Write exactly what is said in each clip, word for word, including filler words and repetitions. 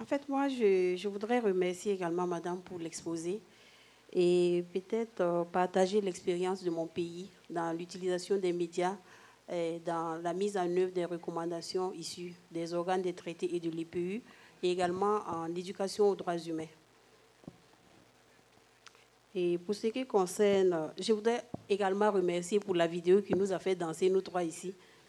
En fait, moi, je, je voudrais remercier également Madame pour l'exposé et peut-être euh, partager l'expérience de mon pays dans l'utilisation des médias, et dans la mise en œuvre des recommandations issues des organes des traités et de l'E P U, et également en éducation aux droits humains. Et pour ce qui concerne, je voudrais également remercier pour la vidéo qui nous a fait danser, nous trois ici.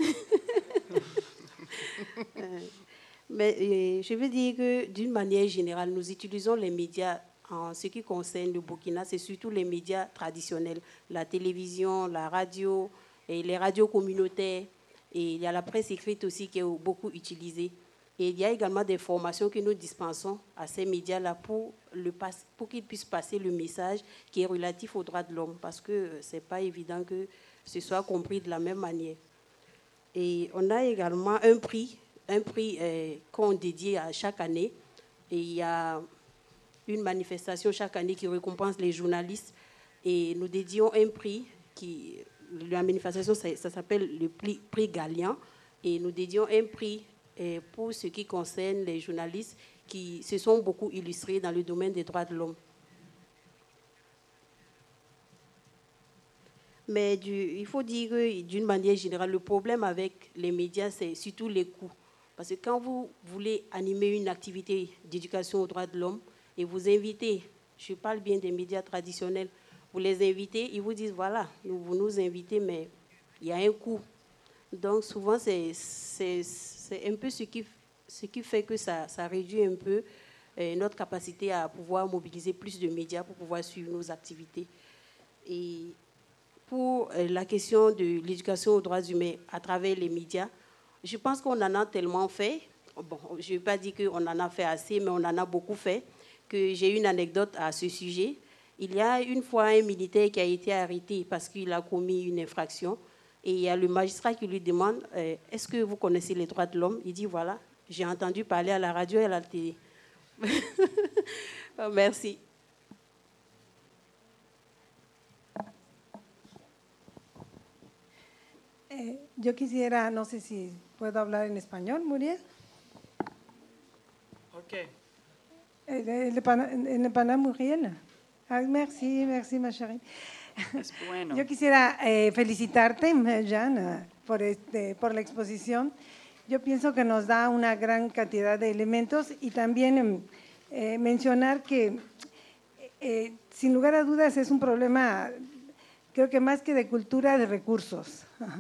euh, mais euh, je veux dire que d'une manière générale, nous utilisons les médias en ce qui concerne le Burkina, c'est surtout les médias traditionnels, la télévision, la radio, et les radios communautaires, et il y a la presse écrite aussi qui est beaucoup utilisée. Et il y a également des formations que nous dispensons à ces médias-là pour, le pass- pour qu'ils puissent passer le message qui est relatif aux droits de l'homme, parce que ce n'est pas évident que ce soit compris de la même manière. Et on a également un prix, un prix euh, qu'on dédie à chaque année. Et il y a une manifestation chaque année qui récompense les journalistes. Et nous dédions un prix qui, la manifestation, ça, ça s'appelle le prix, prix Gallian. Et nous dédions un prix euh, pour ce qui concerne les journalistes qui se sont beaucoup illustrés dans le domaine des droits de l'homme. Mais du, il faut dire que d'une manière générale, le problème avec les médias, c'est surtout les coûts. Parce que quand vous voulez animer une activité d'éducation aux droits de l'homme et vous invitez, je parle bien des médias traditionnels, vous les invitez, ils vous disent, voilà, nous, vous nous invitez, mais il y a un coût. Donc souvent, c'est, c'est, c'est un peu ce qui, ce qui fait que ça, ça réduit un peu euh, notre capacité à pouvoir mobiliser plus de médias pour pouvoir suivre nos activités. Et pour la question de l'éducation aux droits humains à travers les médias, je pense qu'on en a tellement fait. Bon, je ne vais pas dire qu'on en a fait assez, mais on en a beaucoup fait, que j'ai une anecdote à ce sujet. Il y a une fois un militaire qui a été arrêté parce qu'il a commis une infraction. Et il y a le magistrat qui lui demande euh, « Est-ce que vous connaissez les droits de l'homme ?» Il dit « Voilà, j'ai entendu parler à la radio et à la télé. » Merci. Eh, yo quisiera, no sé si puedo hablar en español, Muriel. Ok. Eh, le pana, en le pana, Muriel. Ah, merci, merci, ma chérie. Es bueno. Yo quisiera eh, felicitarte, Jan, por, este, por la exposición. Yo pienso que nos da una gran cantidad de elementos y también eh, mencionar que, eh, sin lugar a dudas, es un problema, creo que más que de cultura, de recursos.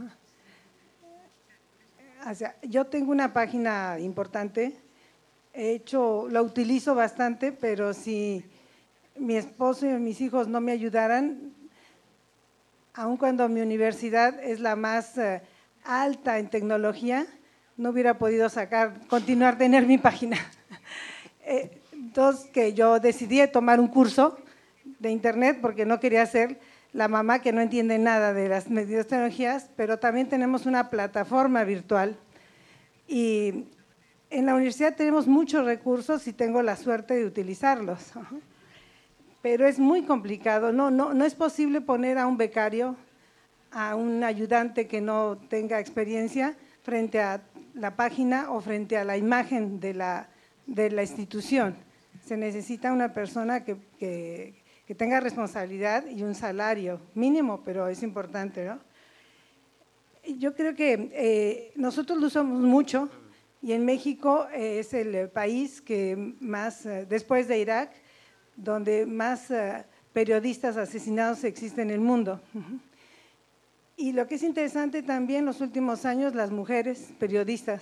O sea, yo tengo una página importante, he hecho, la utilizo bastante, pero si mi esposo y mis hijos no me ayudaran, aun cuando mi universidad es la más eh, alta en tecnología, no hubiera podido sacar, continuar a tener mi página. eh, entonces, que yo decidí tomar un curso de internet porque no quería ser la mamá que no entiende nada de las medidas tecnologías, pero también tenemos una plataforma virtual y en la universidad tenemos muchos recursos y tengo la suerte de utilizarlos. Pero es muy complicado, no, no, no es posible poner a un becario, a un ayudante que no tenga experiencia frente a la página o frente a la imagen de la, de la institución. Se necesita una persona que, que, que tenga responsabilidad y un salario mínimo, pero es importante, ¿no? Yo creo que eh, nosotros lo usamos mucho y en México eh, es el país que más, eh, después de Irak, donde más uh, periodistas asesinados existen en el mundo. Y lo que es interesante también en los últimos años, las mujeres periodistas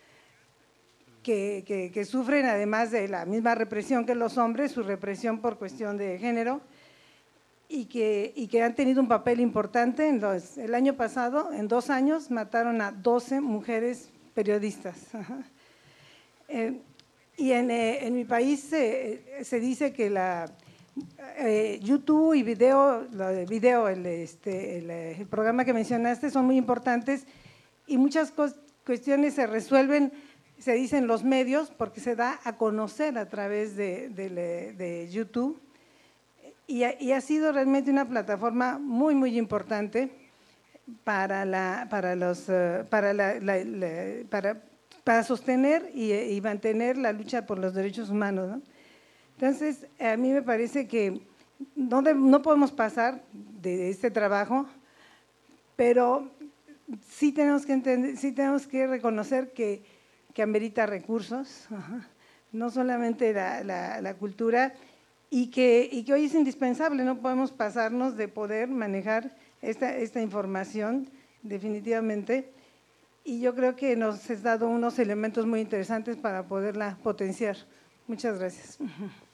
que, que, que sufren, además de la misma represión que los hombres, su represión por cuestión de género, y que, y que han tenido un papel importante. En los, el año pasado, en dos años, mataron a doce mujeres periodistas. Eh, Y en, eh, en mi país eh, se dice que la, eh, YouTube y video, el, video el, este, el, el programa que mencionaste son muy importantes y muchas cuestiones se resuelven, se dicen los medios, porque se da a conocer a través de, de, de YouTube y ha, y ha sido realmente una plataforma muy, muy importante para, la, para, los, para, la, la, la, para para sostener y, y mantener la lucha por los derechos humanos, ¿no? Entonces, a mí me parece que no, de, no podemos pasar de este trabajo, pero sí tenemos que entender, sí tenemos que reconocer que, que amerita recursos, ajá, no solamente la, la, la cultura, y que, y que hoy es indispensable, no podemos pasarnos de poder manejar esta, esta información definitivamente, y yo creo que nos has dado unos elementos muy interesantes para poderla potenciar. Muchas gracias.